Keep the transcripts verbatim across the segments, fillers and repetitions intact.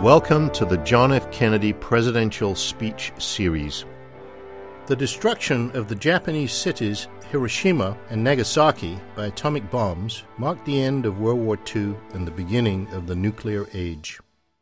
Welcome to the John F. Kennedy Presidential Speech Series. The destruction of the Japanese cities Hiroshima and Nagasaki by atomic bombs marked the end of World War Two and the beginning of the nuclear age.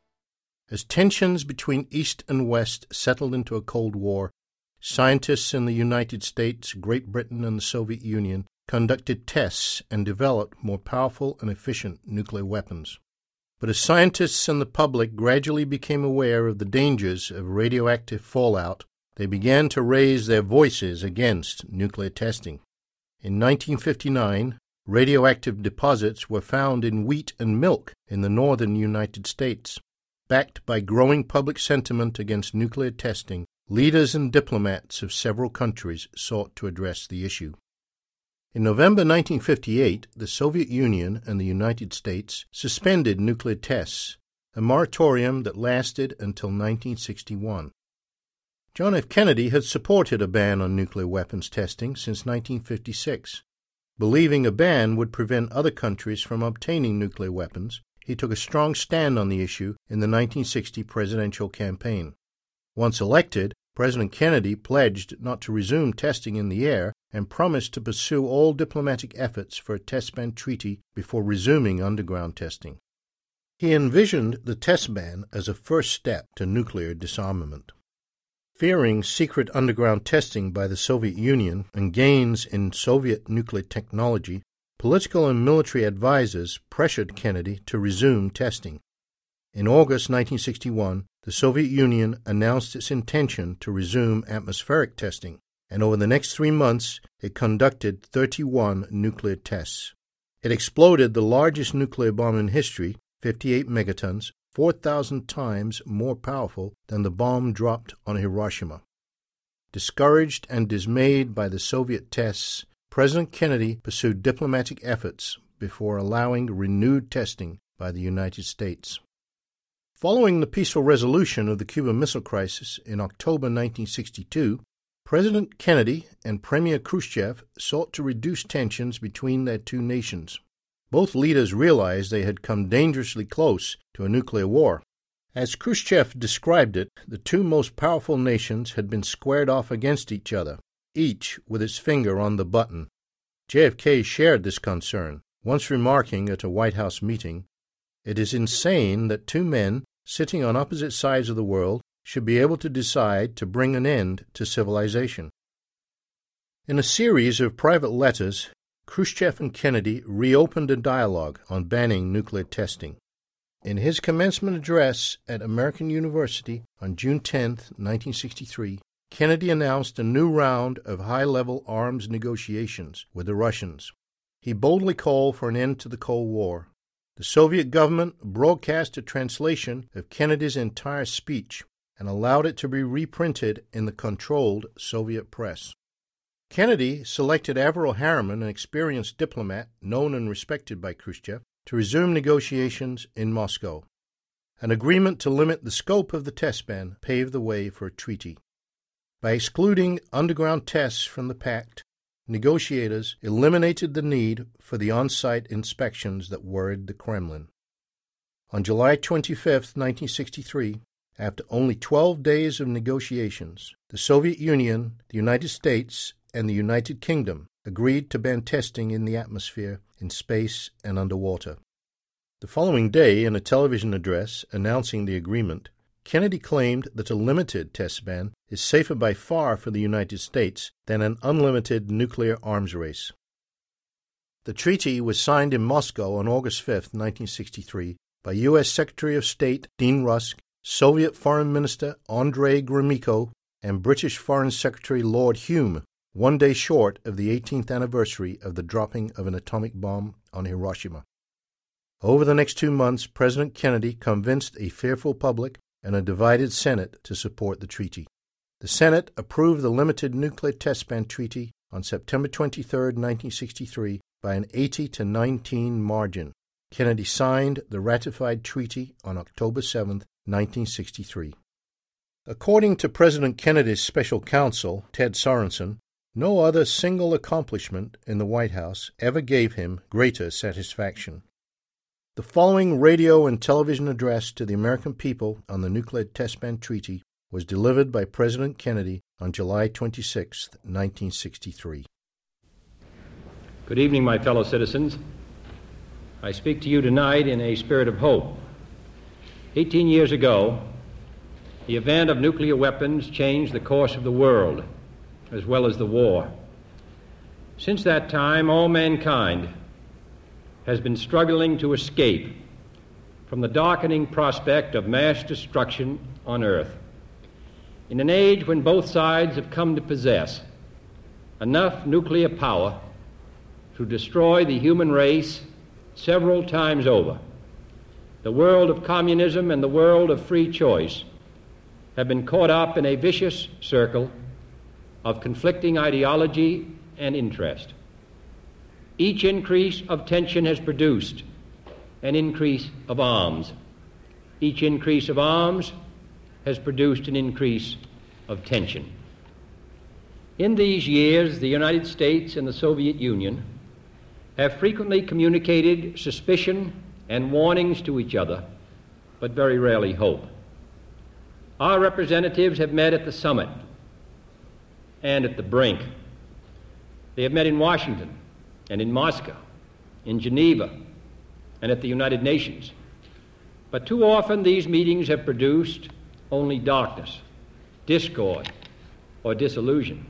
As tensions between East and West settled into a Cold War, scientists in the United States, Great Britain, and the Soviet Union conducted tests and developed more powerful and efficient nuclear weapons. But as scientists and the public gradually became aware of the dangers of radioactive fallout, they began to raise their voices against nuclear testing. In nineteen fifty-nine, radioactive deposits were found in wheat and milk in the northern United States. Backed by growing public sentiment against nuclear testing, leaders and diplomats of several countries sought to address the issue. In November nineteen fifty-eight, the Soviet Union and the United States suspended nuclear tests, a moratorium that lasted until nineteen sixty-one. John F. Kennedy had supported a ban on nuclear weapons testing since nineteen fifty-six. Believing a ban would prevent other countries from obtaining nuclear weapons, he took a strong stand on the issue in the nineteen sixty presidential campaign. Once elected, President Kennedy pledged not to resume testing in the air and promised to pursue all diplomatic efforts for a test ban treaty before resuming underground testing. He envisioned the test ban as a first step to nuclear disarmament. Fearing secret underground testing by the Soviet Union and gains in Soviet nuclear technology, political and military advisers pressured Kennedy to resume testing. In August nineteen sixty-one, the Soviet Union announced its intention to resume atmospheric testing, and over the next three months it conducted thirty-one nuclear tests. It exploded the largest nuclear bomb in history, fifty-eight megatons, four thousand times more powerful than the bomb dropped on Hiroshima. Discouraged and dismayed by the Soviet tests, President Kennedy pursued diplomatic efforts before allowing renewed testing by the United States. Following the peaceful resolution of the Cuban Missile Crisis in October nineteen sixty-two, President Kennedy and Premier Khrushchev sought to reduce tensions between their two nations. Both leaders realized they had come dangerously close to a nuclear war. As Khrushchev described it, the two most powerful nations had been squared off against each other, each with its finger on the button. J F K shared this concern, once remarking at a White House meeting, "It is insane that two men sitting on opposite sides of the world should be able to decide to bring an end to civilization." In a series of private letters, Khrushchev and Kennedy reopened a dialogue on banning nuclear testing. In his commencement address at American University on June tenth, nineteen sixty-three, Kennedy announced a new round of high-level arms negotiations with the Russians. He boldly called for an end to the Cold War. The Soviet government broadcast a translation of Kennedy's entire speech and allowed it to be reprinted in the controlled Soviet press. Kennedy selected Averell Harriman, an experienced diplomat known and respected by Khrushchev, to resume negotiations in Moscow. An agreement to limit the scope of the test ban paved the way for a treaty. By excluding underground tests from the pact, negotiators eliminated the need for the on-site inspections that worried the Kremlin. On July twenty-fifth, nineteen sixty-three, after only twelve days of negotiations, the Soviet Union, the United States, and the United Kingdom agreed to ban testing in the atmosphere, in space, and underwater. The following day, in a television address announcing the agreement, Kennedy claimed that a limited test ban is safer by far for the United States than an unlimited nuclear arms race. The treaty was signed in Moscow on August fifth, nineteen sixty-three, by U S Secretary of State Dean Rusk, Soviet Foreign Minister Andrei Gromyko, and British Foreign Secretary Lord Hume, one day short of the eighteenth anniversary of the dropping of an atomic bomb on Hiroshima. Over the next two months, President Kennedy convinced a fearful public and a divided Senate to support the treaty. The Senate approved the limited nuclear test ban treaty on September twenty-third, nineteen sixty-three, by an eighty to nineteen margin. Kennedy signed the ratified treaty on October seventh, nineteen sixty-three. According to President Kennedy's special counsel, Ted Sorensen, no other single accomplishment in the White House ever gave him greater satisfaction. The following radio and television address to the American people on the Nuclear Test Ban Treaty was delivered by President Kennedy on July twenty-sixth, nineteen sixty-three. Good evening, my fellow citizens. I speak to you tonight in a spirit of hope. Eighteen years ago, the event of nuclear weapons changed the course of the world, as well as the war. Since that time, all mankind has been struggling to escape from the darkening prospect of mass destruction on Earth. In an age when both sides have come to possess enough nuclear power to destroy the human race several times over, the world of communism and the world of free choice have been caught up in a vicious circle of conflicting ideology and interest. Each increase of tension has produced an increase of arms. Each increase of arms has produced an increase of tension. In these years, the United States and the Soviet Union have frequently communicated suspicion and warnings to each other, but very rarely hope. Our representatives have met at the summit and at the brink. They have met in Washington and in Moscow, in Geneva, and at the United Nations. But too often these meetings have produced only darkness, discord, or disillusion.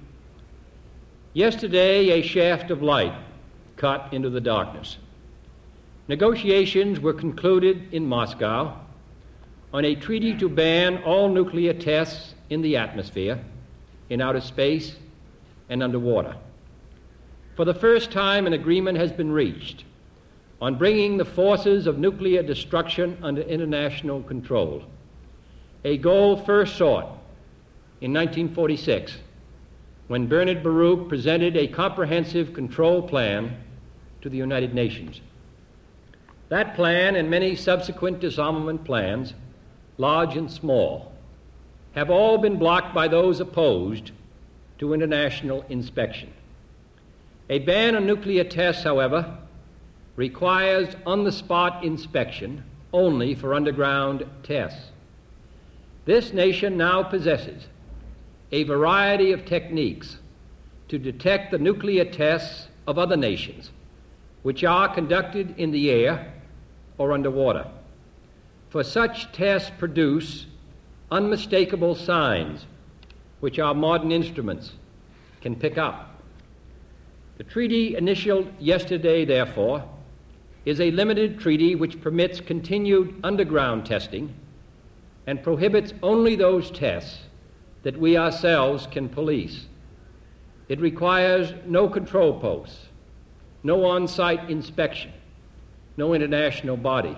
Yesterday, a shaft of light cut into the darkness. Negotiations were concluded in Moscow on a treaty to ban all nuclear tests in the atmosphere, in outer space, and underwater. For the first time, an agreement has been reached on bringing the forces of nuclear destruction under international control, a goal first sought in nineteen forty-six, when Bernard Baruch presented a comprehensive control plan to the United Nations. That plan and many subsequent disarmament plans, large and small, have all been blocked by those opposed to international inspection. A ban on nuclear tests, however, requires on-the-spot inspection only for underground tests. This nation now possesses a variety of techniques to detect the nuclear tests of other nations, which are conducted in the air or underwater. For such tests produce unmistakable signs which our modern instruments can pick up. The treaty initialed yesterday, therefore, is a limited treaty which permits continued underground testing and prohibits only those tests that we ourselves can police. It requires no control posts, no on-site inspection, no international body.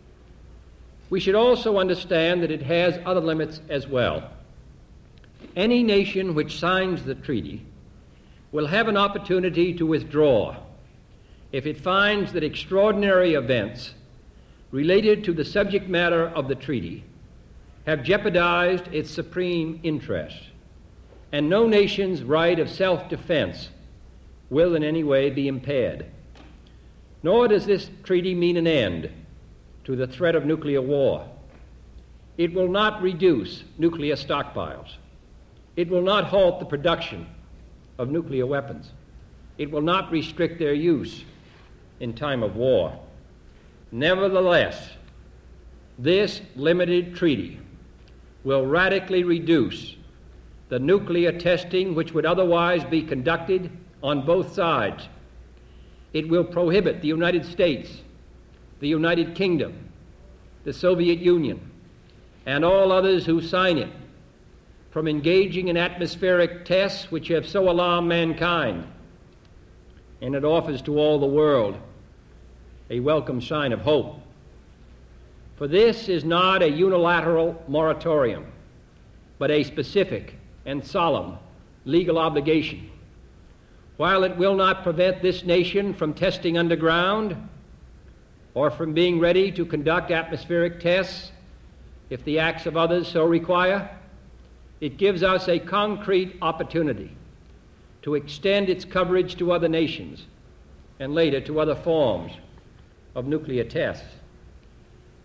We should also understand that it has other limits as well. Any nation which signs the treaty will have an opportunity to withdraw if it finds that extraordinary events related to the subject matter of the treaty have jeopardized its supreme interests, and no nation's right of self-defense will in any way be impaired. Nor does this treaty mean an end to the threat of nuclear war. It will not reduce nuclear stockpiles. It will not halt the production of nuclear weapons. It will not restrict their use in time of war. Nevertheless, this limited treaty will radically reduce the nuclear testing which would otherwise be conducted on both sides. It will prohibit the United States, the United Kingdom, the Soviet Union, and all others who sign it from engaging in atmospheric tests which have so alarmed mankind. And it offers to all the world a welcome sign of hope. For this is not a unilateral moratorium, but a specific and solemn legal obligation. While it will not prevent this nation from testing underground or from being ready to conduct atmospheric tests if the acts of others so require, it gives us a concrete opportunity to extend its coverage to other nations and later to other forms of nuclear tests.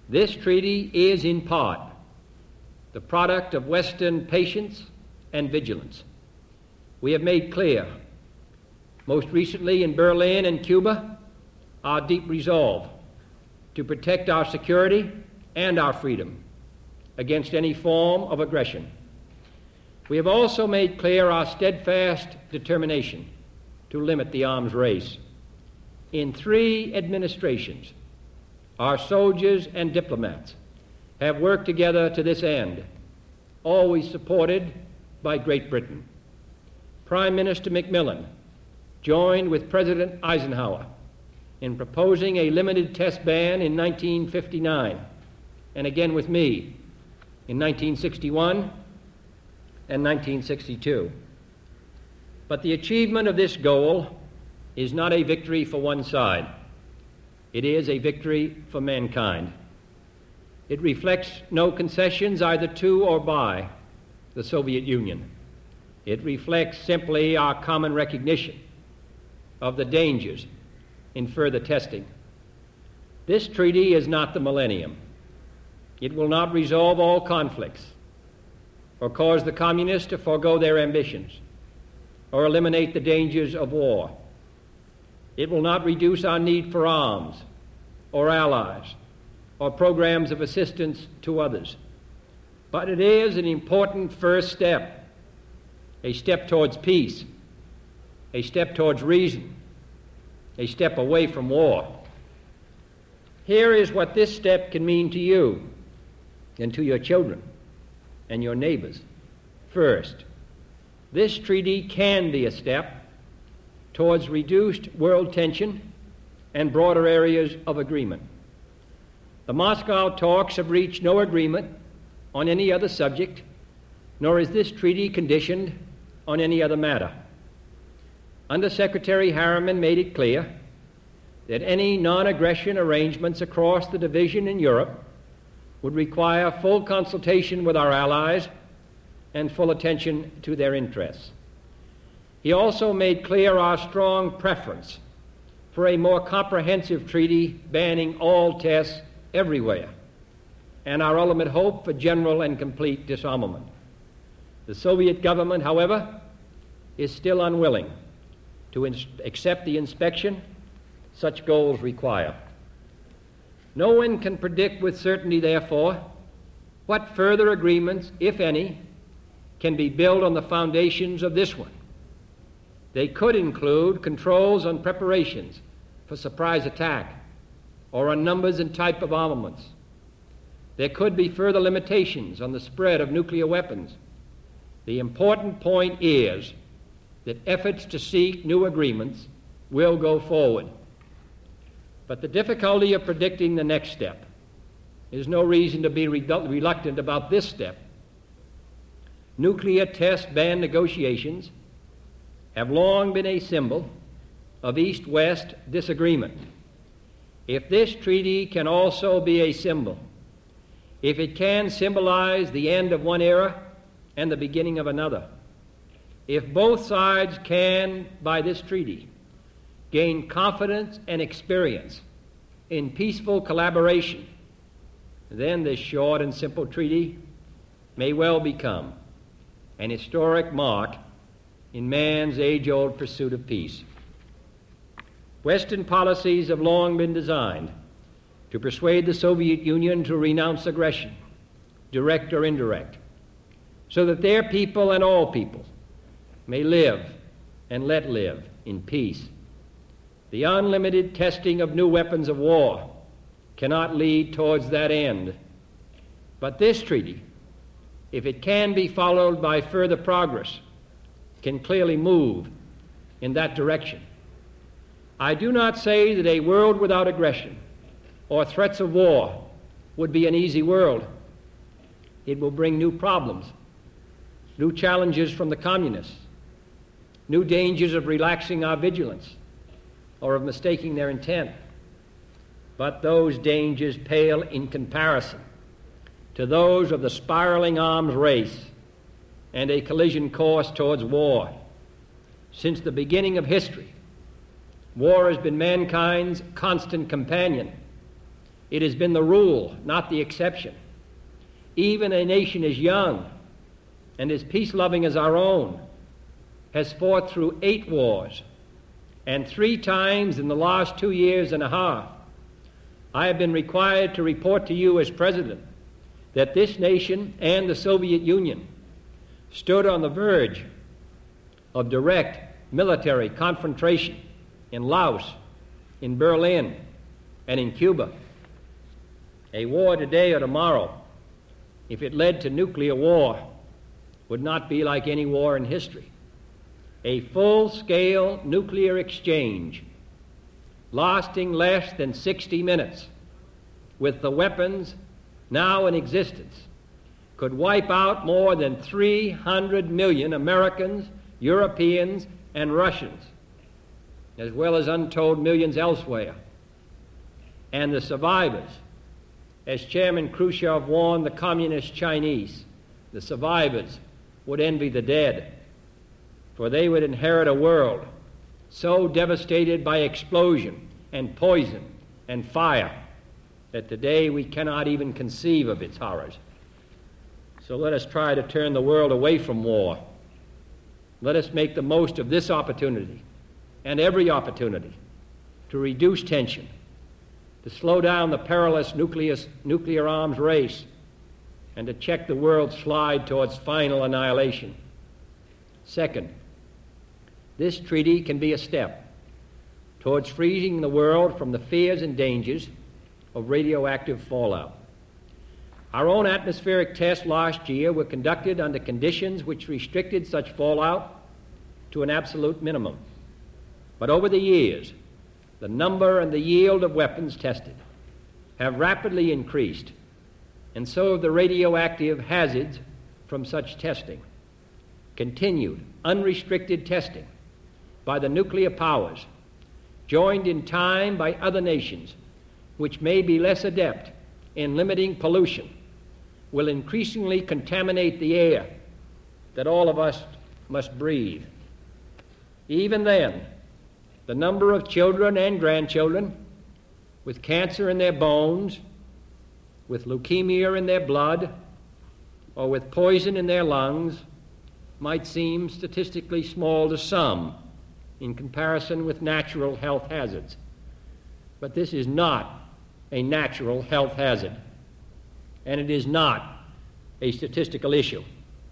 This treaty is in part the product of Western patience and vigilance. We have made clear, most recently in Berlin and Cuba, our deep resolve to protect our security and our freedom against any form of aggression. We have also made clear our steadfast determination to limit the arms race. In three administrations, our soldiers and diplomats have worked together to this end, always supported by Great Britain. Prime Minister Macmillan joined with President Eisenhower in proposing a limited test ban in nineteen fifty-nine, and again with me in nineteen sixty-one and nineteen sixty-two. But the achievement of this goal is not a victory for one side. It is a victory for mankind. It reflects no concessions either to or by the Soviet Union. It reflects simply our common recognition of the dangers in further testing. This treaty is not the millennium. It will not resolve all conflicts or cause the communists to forego their ambitions or eliminate the dangers of war. It will not reduce our need for arms or allies or programs of assistance to others. But it is an important first step, a step towards peace, a step towards reason, a step away from war. Here is what this step can mean to you and to your children and your neighbors. First, this treaty can be a step towards reduced world tension and broader areas of agreement. The Moscow talks have reached no agreement on any other subject, nor is this treaty conditioned on any other matter. Under-Secretary Harriman made it clear that any non-aggression arrangements across the division in Europe would require full consultation with our allies and full attention to their interests. He also made clear our strong preference for a more comprehensive treaty banning all tests everywhere, and our ultimate hope for general and complete disarmament. The Soviet government, however, is still unwilling to ins- accept the inspection such goals require. No one can predict with certainty, therefore, what further agreements, if any, can be built on the foundations of this one. They could include controls on preparations for surprise attack or on numbers and type of armaments. There could be further limitations on the spread of nuclear weapons. The important point is that efforts to seek new agreements will go forward. But the difficulty of predicting the next step is no reason to be redu- reluctant about this step. Nuclear test ban negotiations have long been a symbol of East-West disagreement. If this treaty can also be a symbol, if it can symbolize the end of one era and the beginning of another, if both sides can, by this treaty, gain confidence and experience in peaceful collaboration, then this short and simple treaty may well become an historic mark in man's age-old pursuit of peace. Western policies have long been designed to persuade the Soviet Union to renounce aggression, direct or indirect, so that their people and all people may live and let live in peace. The unlimited testing of new weapons of war cannot lead towards that end. But this treaty, if it can be followed by further progress, can clearly move in that direction. I do not say that a world without aggression or threats of war would be an easy world. It will bring new problems, new challenges from the communists, new dangers of relaxing our vigilance or of mistaking their intent. But those dangers pale in comparison to those of the spiraling arms race and a collision course towards war. Since the beginning of history, war has been mankind's constant companion. It has been the rule, not the exception. Even a nation as young and as peace-loving as our own has fought through eight wars, and three times in the last two years and a half, I have been required to report to you as President that this nation and the Soviet Union stood on the verge of direct military confrontation in Laos, in Berlin, and in Cuba. A war today or tomorrow, if it led to nuclear war, would not be like any war in history. A full-scale nuclear exchange lasting less than sixty minutes with the weapons now in existence could wipe out more than three hundred million Americans, Europeans, and Russians, as well as untold millions elsewhere. And the survivors, as Chairman Khrushchev warned the communist Chinese, the survivors would envy the dead, for they would inherit a world so devastated by explosion and poison and fire that today we cannot even conceive of its horrors. So let us try to turn the world away from war. Let us make the most of this opportunity and every opportunity to reduce tension, to slow down the perilous nucleus, nuclear arms race, and to check the world's slide towards final annihilation. Second, this treaty can be a step towards freeing the world from the fears and dangers of radioactive fallout. Our own atmospheric tests last year were conducted under conditions which restricted such fallout to an absolute minimum. But over the years, the number and the yield of weapons tested have rapidly increased, and so have the radioactive hazards from such testing. Continued, unrestricted testing by the nuclear powers, joined in time by other nations which may be less adept in limiting pollution, will increasingly contaminate the air that all of us must breathe. Even then, the number of children and grandchildren with cancer in their bones, with leukemia in their blood, or with poison in their lungs might seem statistically small to some in comparison with natural health hazards. But this is not a natural health hazard, and it is not a statistical issue.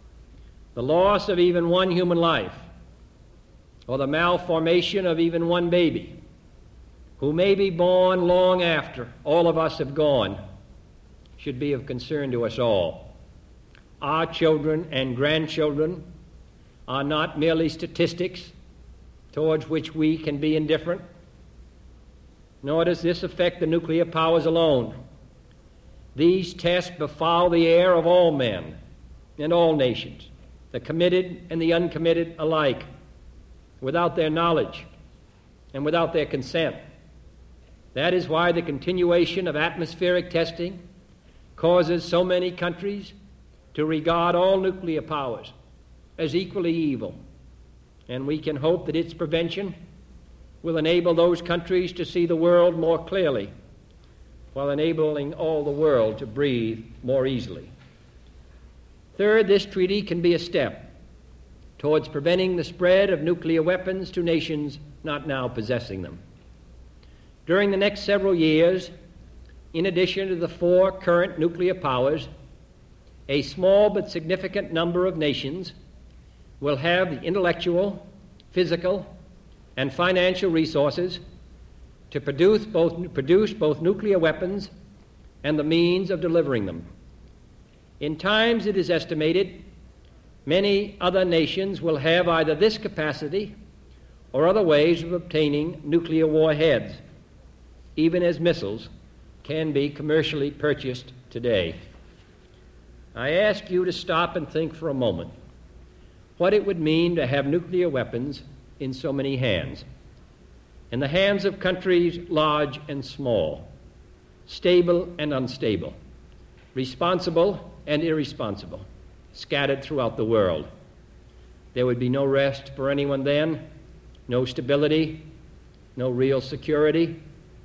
The loss of even one human life, or the malformation of even one baby, who may be born long after all of us have gone, should be of concern to us all. Our children and grandchildren are not merely statistics towards which we can be indifferent, nor does this affect the nuclear powers alone. These tests befoul the air of all men and all nations, the committed and the uncommitted alike, without their knowledge and without their consent. That is why the continuation of atmospheric testing causes so many countries to regard all nuclear powers as equally evil, and we can hope that its prevention will enable those countries to see the world more clearly, while enabling all the world to breathe more easily. Third, this treaty can be a step towards preventing the spread of nuclear weapons to nations not now possessing them. During the next several years, in addition to the four current nuclear powers, a small but significant number of nations will have the intellectual, physical, and financial resources to produce both, produce both nuclear weapons and the means of delivering them. In times, it is estimated, many other nations will have either this capacity or other ways of obtaining nuclear warheads, even as missiles can be commercially purchased today. I ask you to stop and think for a moment what it would mean to have nuclear weapons in so many hands, in the hands of countries large and small, stable and unstable, responsible and irresponsible, scattered throughout the world. There would be no rest for anyone then, no stability, no real security.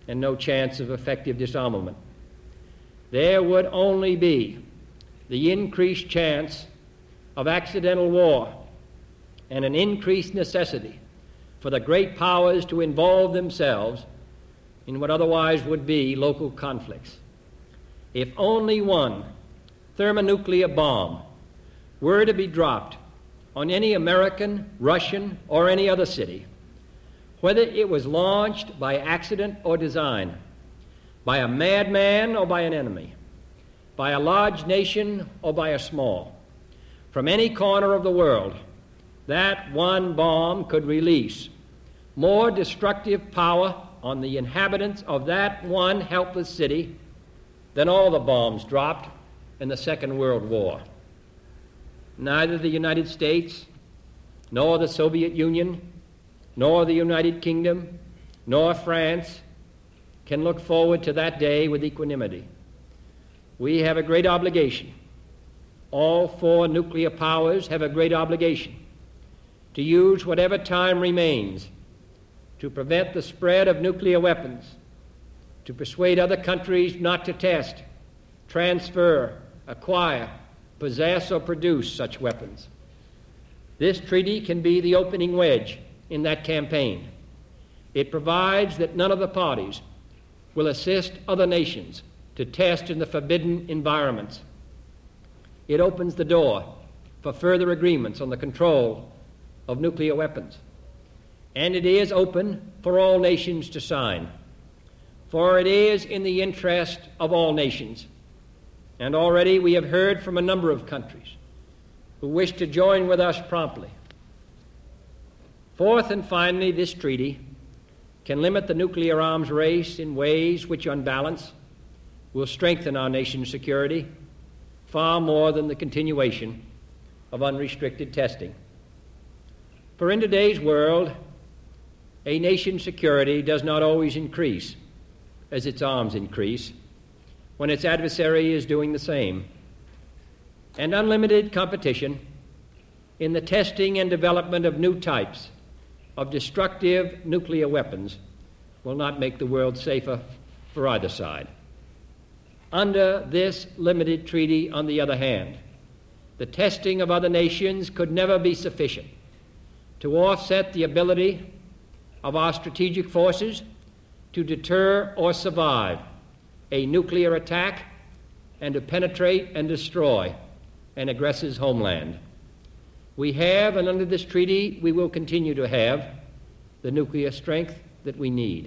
and no chance of effective disarmament. There would only be the increased chance of accidental war and an increased necessity for the great powers to involve themselves in what otherwise would be local conflicts. If only one thermonuclear bomb were to be dropped on any American, Russian, or any other city, whether it was launched by accident or design, by a madman or by an enemy, by a large nation or by a small, from any corner of the world, that one bomb could release more destructive power on the inhabitants of that one helpless city than all the bombs dropped in the Second World War. Neither the United States, nor the Soviet Union, nor the United Kingdom, nor France can look forward to that day with equanimity. We have a great obligation. All four nuclear powers have a great obligation to use whatever time remains to prevent the spread of nuclear weapons, to persuade other countries not to test, transfer, acquire, possess, or produce such weapons. This treaty can be the opening wedge in that campaign. It provides that none of the parties will assist other nations to test in the forbidden environments. It opens the door for further agreements on the control of nuclear weapons. And it is open for all nations to sign, for it is in the interest of all nations. And already we have heard from a number of countries who wish to join with us promptly. Fourth and finally, this treaty can limit the nuclear arms race in ways which, on balance, will strengthen our nation's security far more than the continuation of unrestricted testing. For in today's world, a nation's security does not always increase as its arms increase when its adversary is doing the same. And unlimited competition in the testing and development of new types of destructive nuclear weapons will not make the world safer for either side. Under this limited treaty, on the other hand, the testing of other nations could never be sufficient to offset the ability of our strategic forces to deter or survive a nuclear attack and to penetrate and destroy an aggressor's homeland. We have, and under this treaty we will continue to have, the nuclear strength that we need.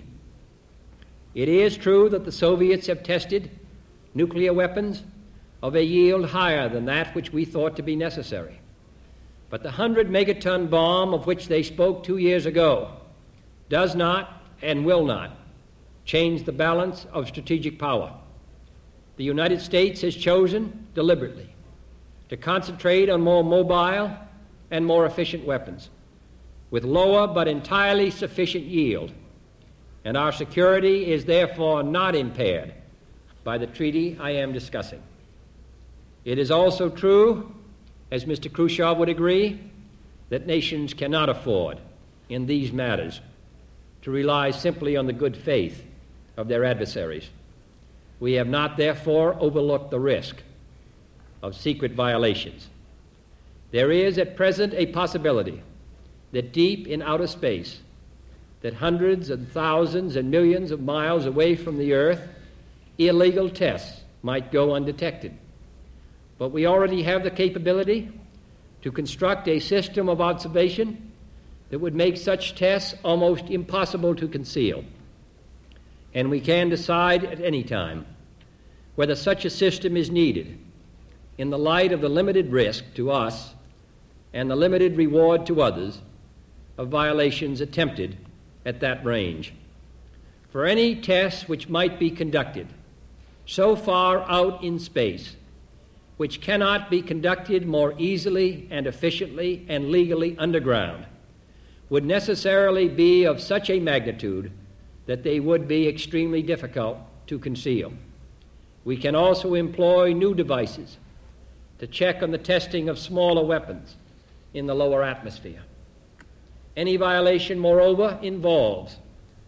It is true that the Soviets have tested nuclear weapons of a yield higher than that which we thought to be necessary. But the one hundred megaton bomb of which they spoke two years ago does not and will not change the balance of strategic power. The United States has chosen deliberately to concentrate on more mobile and more efficient weapons with lower but entirely sufficient yield, and our security is therefore not impaired by the treaty I am discussing. It is also true, as Mister Khrushchev would agree, that nations cannot afford, in these matters, to rely simply on the good faith of their adversaries. We have not, therefore, overlooked the risk of secret violations. There is at present a possibility that deep in outer space, that hundreds and thousands and millions of miles away from the Earth, illegal tests might go undetected. But we already have the capability to construct a system of observation that would make such tests almost impossible to conceal. And we can decide at any time whether such a system is needed in the light of the limited risk to us and the limited reward to others of violations attempted at that range. For any tests which might be conducted so far out in space, which cannot be conducted more easily and efficiently and legally underground, would necessarily be of such a magnitude that they would be extremely difficult to conceal. We can also employ new devices to check on the testing of smaller weapons in the lower atmosphere. Any violation, moreover, involves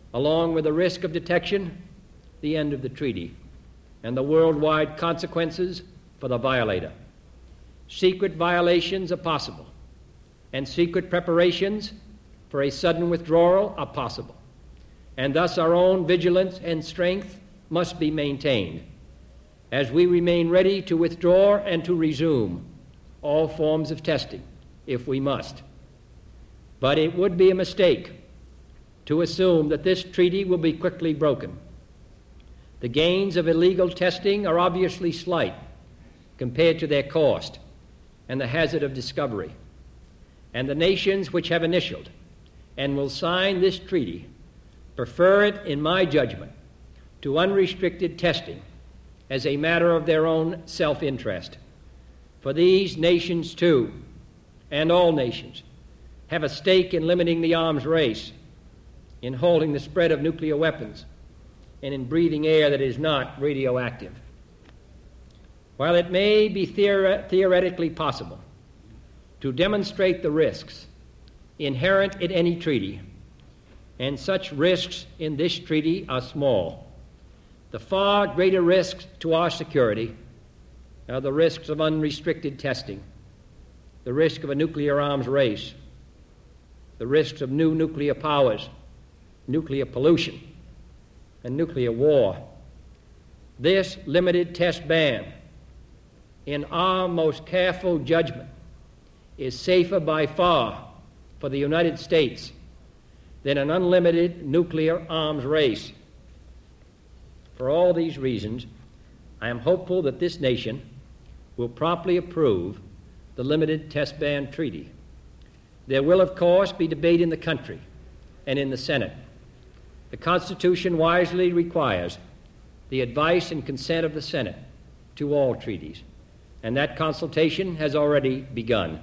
along with the risk of detection, the end of the treaty, and the worldwide consequences for the violator. Secret violations are possible, and secret preparations for a sudden withdrawal are possible, and thus our own vigilance and strength must be maintained as we remain ready to withdraw and to resume all forms of testing if we must. But it would be a mistake to assume that this treaty will be quickly broken. The gains of illegal testing are obviously slight compared to their cost and the hazard of discovery. And the nations which have initialed and will sign this treaty prefer it, in my judgment, to unrestricted testing as a matter of their own self-interest. For these nations, too, and all nations, have a stake in limiting the arms race, in holding the spread of nuclear weapons, and in breathing air that is not radioactive. While it may be theore- theoretically possible to demonstrate the risks inherent in any treaty, and such risks in this treaty are small, the far greater risks to our security are the risks of unrestricted testing, the risk of a nuclear arms race, the risks of new nuclear powers, nuclear pollution, and nuclear war. This limited test ban, in our most careful judgment, is safer by far for the United States than an unlimited nuclear arms race. For all these reasons, I am hopeful that this nation will promptly approve the limited test ban treaty. There will, of course, be debate in the country and in the Senate. The Constitution wisely requires the advice and consent of the Senate to all treaties, and that consultation has already begun.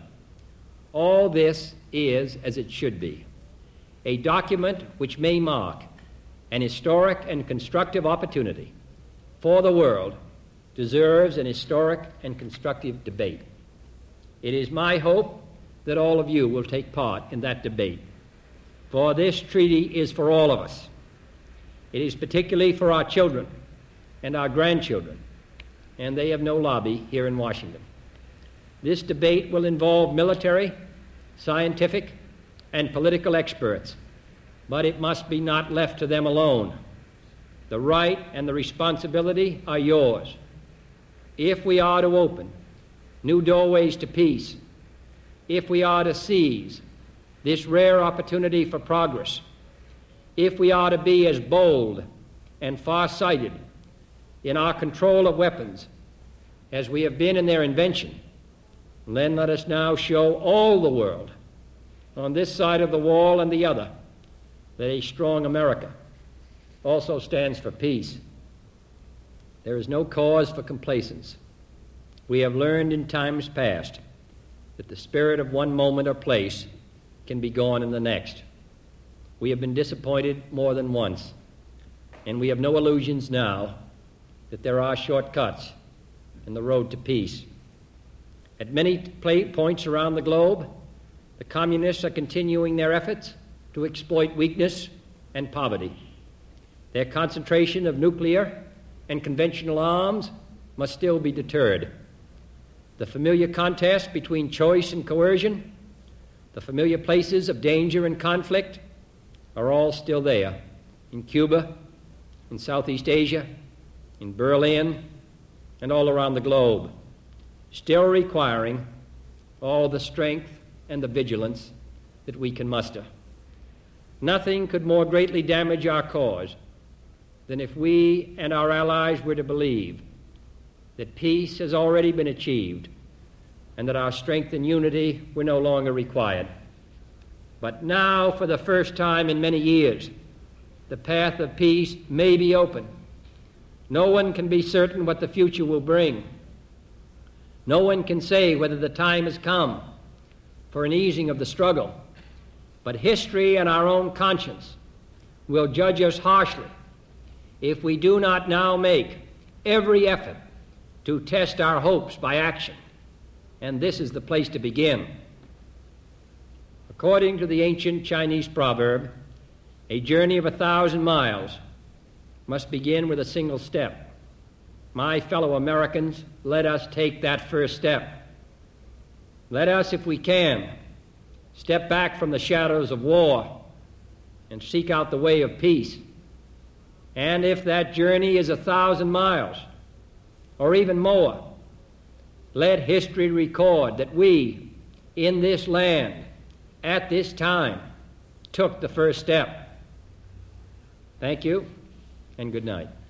All this is as it should be, a document which may mark an historic and constructive opportunity for the world deserves an historic and constructive debate. It is my hope that all of you will take part in that debate, for this treaty is for all of us. It is particularly for our children and our grandchildren, and they have no lobby here in Washington. This debate will involve military, scientific, and political experts, but it must be not left to them alone. The right and the responsibility are yours. If we are to open new doorways to peace, if we are to seize this rare opportunity for progress, if we are to be as bold and far-sighted in our control of weapons as we have been in their invention, then let us now show all the world, on this side of the wall and the other, that a strong America also stands for peace. There is no cause for complacence. We have learned in times past that the spirit of one moment or place can be gone in the next. We have been disappointed more than once, and we have no illusions now that there are shortcuts in the road to peace. At many points around the globe, the communists are continuing their efforts to exploit weakness and poverty. Their concentration of nuclear and conventional arms must still be deterred. The familiar contest between choice and coercion, the familiar places of danger and conflict, are all still there in Cuba, in Southeast Asia, in Berlin, and all around the globe, still requiring all the strength and the vigilance that we can muster. Nothing could more greatly damage our cause than if we and our allies were to believe that peace has already been achieved and that our strength and unity were no longer required. But now, for the first time in many years, the path of peace may be open. No one can be certain what the future will bring. No one can say whether the time has come for an easing of the struggle. But history and our own conscience will judge us harshly if we do not now make every effort to test our hopes by action. And this is the place to begin. According to the ancient Chinese proverb, A journey of a thousand miles must begin with a single step. My fellow Americans, let us take that first step. Let us, if we can, step back from the shadows of war and seek out the way of peace. And if that journey is a thousand miles, or even more, let history record that we, in this land, at this time, took the first step. Thank you, and good night.